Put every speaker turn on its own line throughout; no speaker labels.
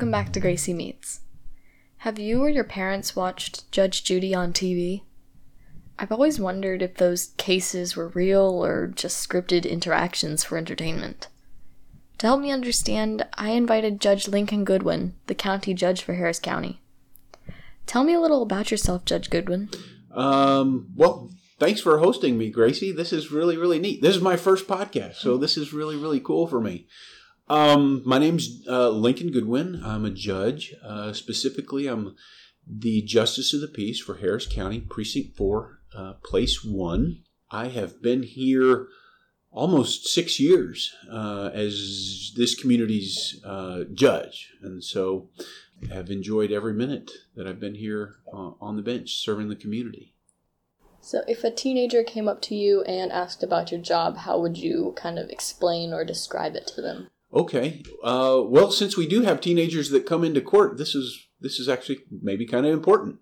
Welcome back to Gracie Meets. Have you or your parents watched Judge Judy on TV? I've always wondered if those cases were real or just scripted interactions for entertainment. To help me understand, I invited Judge Lincoln Goodwin, the county judge for Harris County. Tell me a little about yourself, Judge Goodwin.
Well, thanks for hosting me, Gracie. This is really, really neat. This is my first podcast, so this is really, really cool for me. My name's Lincoln Goodwin. I'm a judge. Specifically, I'm the Justice of the Peace for Harris County, Precinct 4, Place 1. I have been here almost 6 years as this community's judge, and so I have enjoyed every minute that I've been here on the bench serving the community.
So if a teenager came up to you and asked about your job, how would you kind of explain or describe it to them?
Okay. Well, since we do have teenagers that come into court, this is actually maybe kind of important.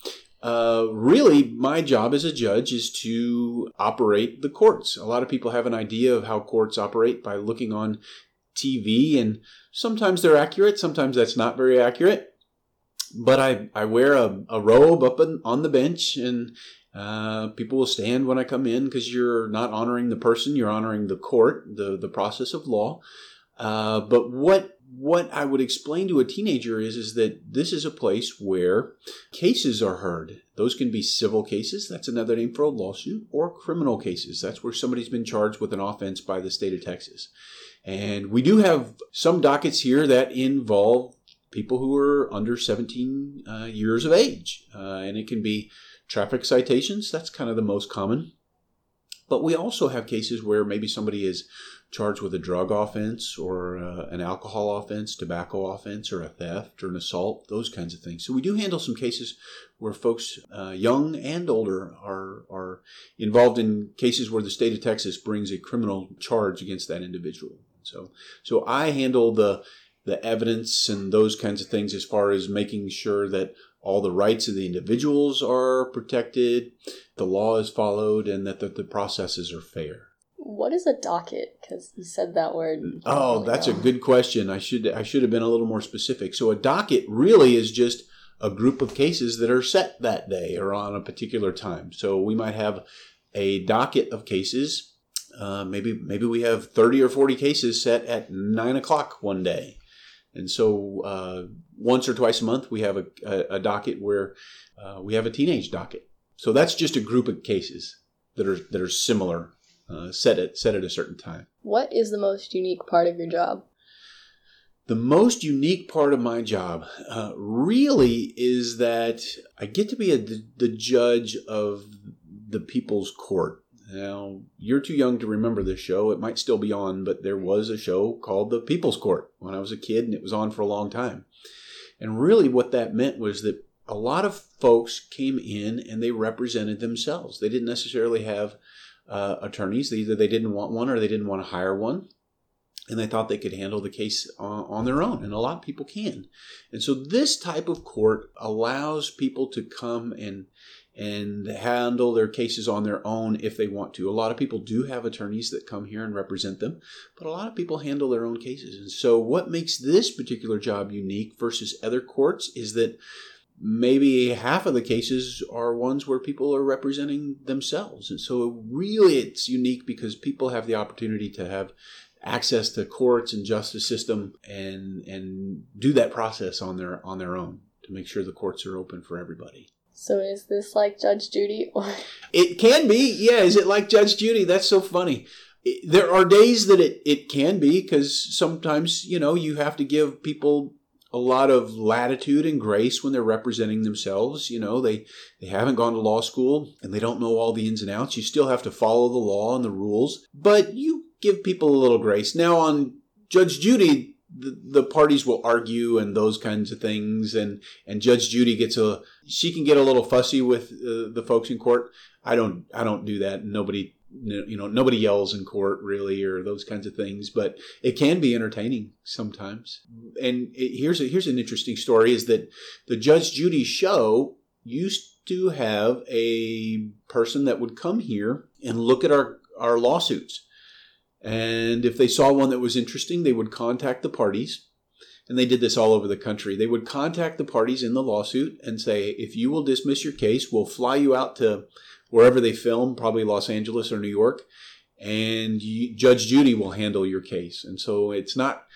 Really, my job as a judge is to operate the courts. A lot of people have an idea of how courts operate by looking on TV, and sometimes they're accurate, sometimes that's not very accurate. But I wear a robe up on the bench, and people will stand when I come in because you're not honoring the person, you're honoring the court, the process of law. But what I would explain to a teenager is that this is a place where cases are heard. Those can be civil cases, that's another name for a lawsuit, or criminal cases. That's where somebody's been charged with an offense by the state of Texas. And we do have some dockets here that involve people who are under 17 years of age. And it can be traffic citations, that's kind of the most common. But we also have cases where maybe somebody is charged with a drug offense or an alcohol offense, tobacco offense, or a theft or an assault, those kinds of things. So we do handle some cases where folks, young and older, are involved in cases where the state of Texas brings a criminal charge against that individual. So I handle the evidence and those kinds of things as far as making sure that all the rights of the individuals are protected, the law is followed, and that the processes are fair.
What is a docket? Because you said that word.
Oh, that's a good question. I should have been a little more specific. So a docket really is just a group of cases that are set that day or on a particular time. So we might have a docket of cases. Maybe we have 30 or 40 cases set at 9 o'clock one day. And so once or twice a month, we have a docket where we have a teenage docket. So that's just a group of cases that are similar, set at a certain time.
What is the most unique part of your job?
The most unique part of my job really is that I get to be the judge of the People's Court. Now, you're too young to remember this show. It might still be on, but there was a show called The People's Court when I was a kid, and it was on for a long time. And really what that meant was that a lot of folks came in and they represented themselves. They didn't necessarily have attorneys. Either they didn't want one or they didn't want to hire one. And they thought they could handle the case on their own. And a lot of people can. And so this type of court allows people to come and handle their cases on their own if they want to. A lot of people do have attorneys that come here and represent them, but a lot of people handle their own cases. And so what makes this particular job unique versus other courts is that maybe half of the cases are ones where people are representing themselves. And so really it's unique because people have the opportunity to have access to courts and justice system and do that process on their own to make sure the courts are open for everybody.
So is this like Judge Judy?
It can be. Yeah, is it like Judge Judy? That's so funny. There are days that it can be because sometimes, you have to give people a lot of latitude and grace when they're representing themselves. They haven't gone to law school and they don't know all the ins and outs. You still have to follow the law and the rules, but you give people a little grace. Now on Judge Judy, the parties will argue and those kinds of things, and Judge Judy she can get a little fussy with the folks in court. I don't do that. Nobody yells in court really, or those kinds of things, but it can be entertaining sometimes. And here's an interesting story: is that the Judge Judy show used to have a person that would come here and look at our lawsuits. And if they saw one that was interesting, they would contact the parties and they did this all over the country. They would contact the parties in the lawsuit and say, if you will dismiss your case, we'll fly you out to wherever they film, probably Los Angeles or New York, and Judge Judy will handle your case. And so it's not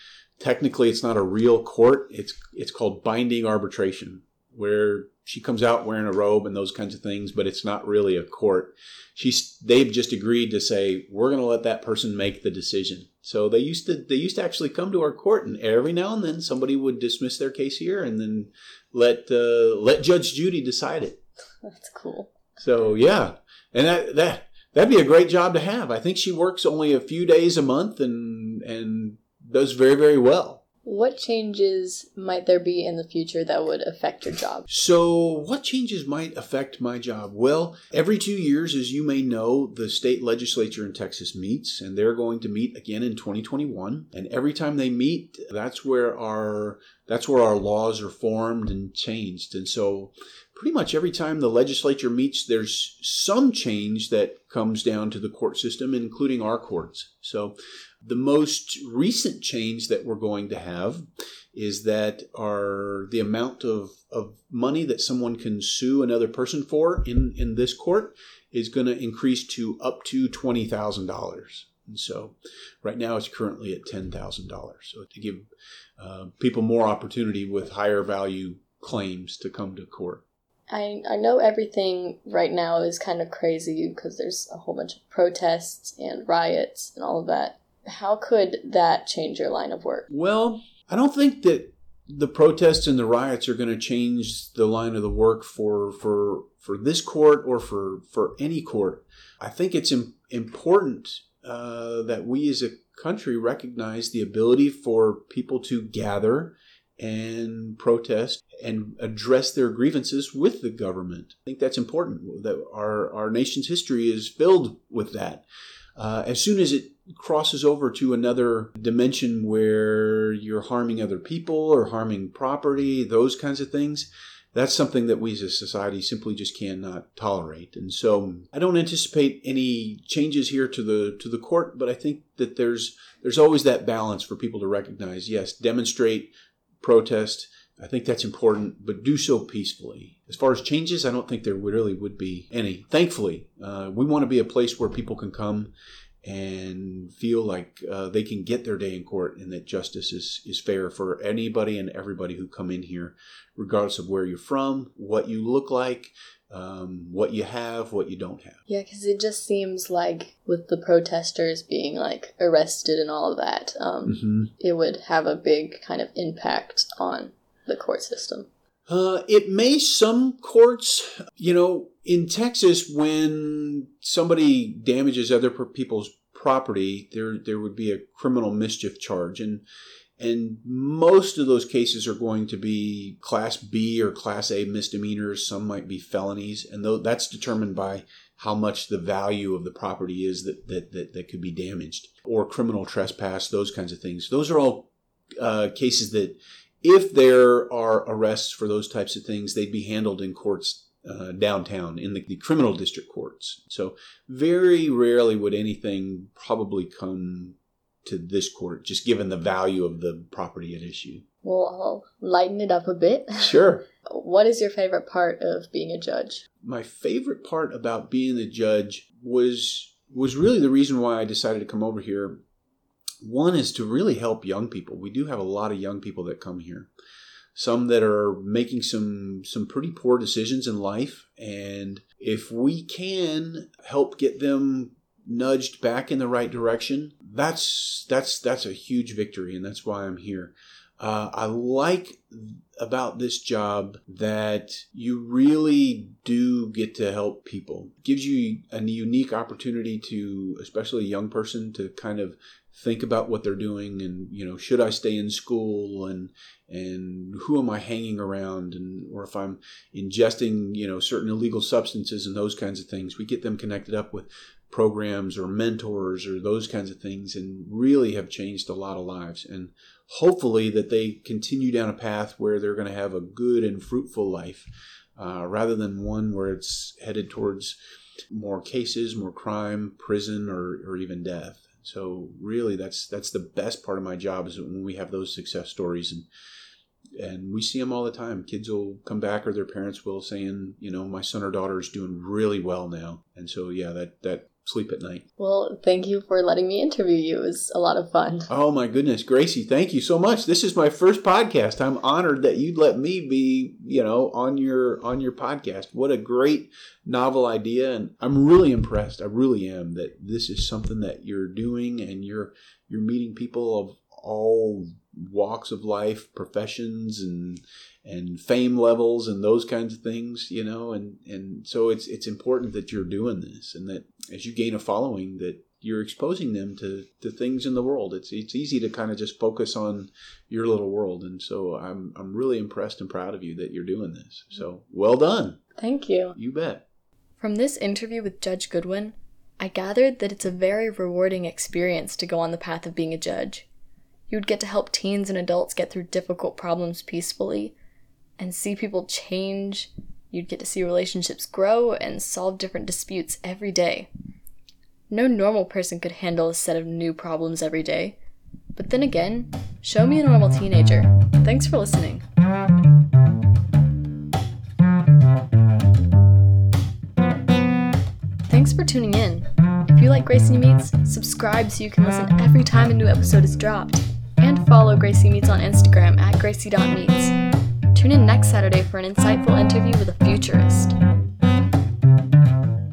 a real court. It's called binding arbitration, where she comes out wearing a robe and those kinds of things, but it's not really a court. They've just agreed to say, we're going to let that person make the decision. So they used to actually come to our court, and every now and then somebody would dismiss their case here and then let Judge Judy decide it.
That's cool.
So yeah, and that'd be a great job to have. I think she works only a few days a month and does very, very well.
What changes might there be in the future that would affect your job?
So what changes might affect my job? Well, every 2 years, as you may know, the state legislature in Texas meets, and they're going to meet again in 2021. And every time they meet, that's where our laws are formed and changed. And so pretty much every time the legislature meets, there's some change that comes down to the court system, including our courts. So the most recent change that we're going to have is that the amount of money that someone can sue another person for in this court is going to increase to up to $20,000. And so right now it's currently at $10,000. So to give people more opportunity with higher value claims to come to court.
I know everything right now is kind of crazy because there's a whole bunch of protests and riots and all of that. How could that change your line of work?
Well, I don't think that the protests and the riots are going to change the line of the work for this court or for any court. I think it's important that we as a country recognize the ability for people to gather and protest and address their grievances with the government. I think that's important, that our nation's history is filled with that. As soon as it crosses over to another dimension where you're harming other people or harming property, those kinds of things, that's something that we as a society simply just cannot tolerate. And so I don't anticipate any changes here to the court, but I think that there's always that balance for people to recognize, yes, demonstrate, protest. I think that's important, but do so peacefully. As far as changes, I don't think there really would be any. Thankfully, we want to be a place where people can come and feel like they can get their day in court and that justice is fair for anybody and everybody who come in here, regardless of where you're from, what you look like, what you have, what you don't have.
Yeah, because it just seems like with the protesters being like arrested and all of that, it would have a big kind of impact on the court system.
It may some courts, in Texas, when somebody damages other people's property, there would be a criminal mischief charge. And most of those cases are going to be Class B or Class A misdemeanors. Some might be felonies. And that's determined by how much the value of the property is that could be damaged. Or criminal trespass, those kinds of things. Those are all cases that, if there are arrests for those types of things, they'd be handled in courts downtown, in the criminal district courts. So very rarely would anything probably come to this court, just given the value of the property at issue.
Well, I'll lighten it up a bit.
Sure.
What is your favorite part of being a judge?
My favorite part about being a judge was really the reason why I decided to come over here. One is to really help young people. We do have a lot of young people that come here. Some that are making some pretty poor decisions in life. And if we can help get them nudged back in the right direction, that's a huge victory. And that's why I'm here. I like about this job that you really do get to help people. It gives you a unique opportunity to, especially a young person, to kind of think about what they're doing and, should I stay in school and who am I hanging around, or if I'm ingesting, certain illegal substances and those kinds of things. We get them connected up with programs or mentors or those kinds of things, and really have changed a lot of lives. And hopefully that they continue down a path where they're going to have a good and fruitful life, rather than one where it's headed towards more cases, more crime, prison, or even death. So really, that's the best part of my job, is when we have those success stories, and we see them all the time. Kids will come back, or their parents will, saying, my son or daughter is doing really well now. And so, yeah, that sleep at night.
Well, thank you for letting me interview you. It was a lot of fun.
Oh my goodness, Gracie, thank you so much. This is my first podcast. I'm honored that you'd let me be, on your podcast. What a great novel idea, and I'm really impressed. I really am, that this is something that you're doing, and you're meeting people of all walks of life, professions, and fame levels, and those kinds of things, and so it's important that you're doing this, and that as you gain a following, that you're exposing them to things in the world. It's easy to kind of just focus on your little world, and so I'm really impressed and proud of you that you're doing this. So well done.
Thank you.
You bet.
From this interview with Judge Goodwin, I gathered that it's a very rewarding experience to go on the path of being a judge. You would get to help teens and adults get through difficult problems peacefully and see people change. You'd get to see relationships grow and solve different disputes every day. No normal person could handle a set of new problems every day. But then again, show me a normal teenager. Thanks for listening. Thanks for tuning in. If you like Gracie Meets, subscribe so you can listen every time a new episode is dropped. And follow Gracie Meets on Instagram @gracie.meets. Tune in next Saturday for an insightful interview with a futurist.